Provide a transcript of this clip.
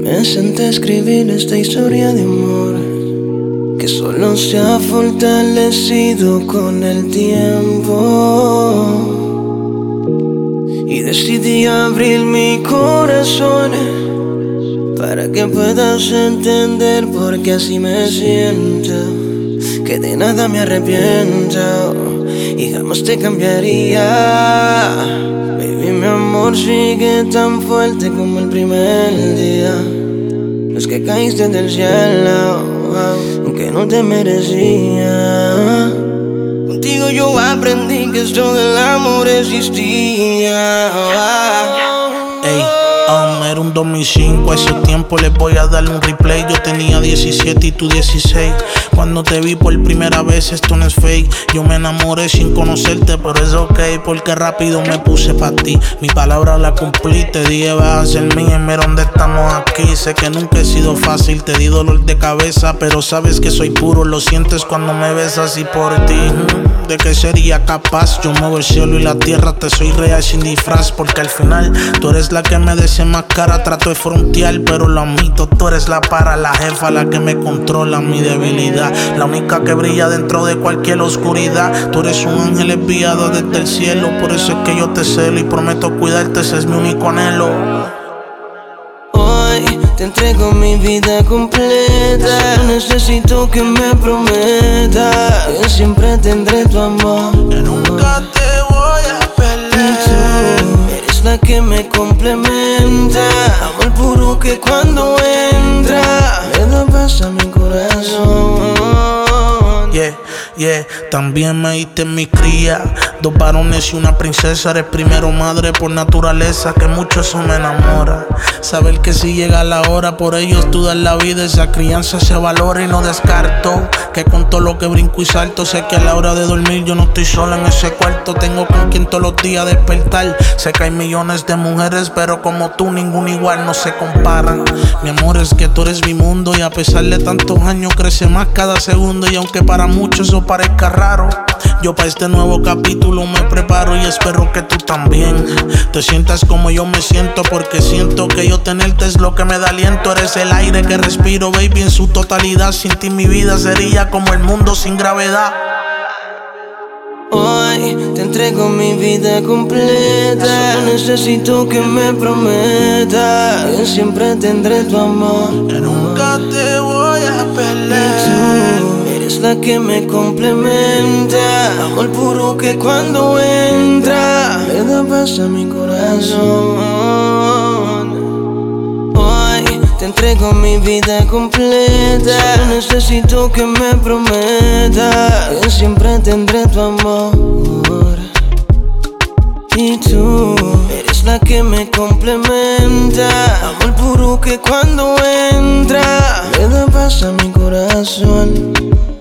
Me senté a escribir esta historia de amor que solo se ha fortalecido con el tiempo. Y decidí abrir mi corazón para que puedas entender por qué así me siento, que de nada me arrepiento y jamás te cambiaría. Baby, mi amor sigue tan fuerte como el primer día. No es que caíste del cielo, aunque no te merecía. Contigo yo aprendí que esto del amor existía. Ey, era un 2005, a ese tiempo les voy a dar un replay. Yo tenía 17 y tú 16. Cuando te vi por primera vez, esto no es fake. Yo me enamoré sin conocerte, pero es ok, porque rápido me puse pa' ti. Mi palabra la cumplí, te dije vas a ser mía. Mira dónde estamos aquí. Sé que nunca he sido fácil, te di dolor de cabeza, pero sabes que soy puro, lo sientes cuando me besas. Y por ti, ¿de qué sería capaz? Yo muevo el cielo y la tierra, te soy real sin disfraz, porque al final tú eres la que me desenmascara. Trato de frontear, pero lo admito, tú eres la para, la jefa, la que me controla mi debilidad, la única que brilla dentro de cualquier oscuridad. Tú eres un ángel enviado desde el cielo, por eso es que yo te celo y prometo cuidarte, ese es mi único anhelo. Hoy te entrego mi vida completa. Necesito que me prometas que siempre tendré tu amor, Que nunca te voy a perder. Y tú eres la que me complementa, amor puro que cuando entra le da paz a mi corazón. También me diste mi cría, 2 varones y una princesa. Eres primero madre por naturaleza, que mucho eso me enamora. Saber que si llega la hora, por ellos tú das la vida. Esa crianza se valora y no descarto que con todo lo que brinco y salto, sé que a la hora de dormir yo no estoy sola en ese cuarto. Tengo con quien todos los días despertar. Sé que hay millones de mujeres, pero como tú ninguna igual, no se comparan. Mi amor, es que tú eres mi mundo, y a pesar de tantos años crece más cada segundo. Y aunque para muchos eso parezca raro, yo para este nuevo capítulo me preparo, y espero que tú también te sientas como yo me siento, porque siento que yo tenerte es lo que me da aliento. Eres el aire que respiro, baby, en su totalidad. Sin ti mi vida sería como el mundo sin gravedad. Hoy te entrego mi vida completa. Solo necesito que me prometas que siempre tendré tu amor, Que nunca te voy a perder. Y tú eres la que me complementa, amor puro que cuando entra le da paz a mi corazón. Hoy te entrego mi vida completa. Solo necesito que me prometas que siempre tendré tu amor, y tú eres la que me complementa, amor puro que cuando entra le da paz a mi corazón.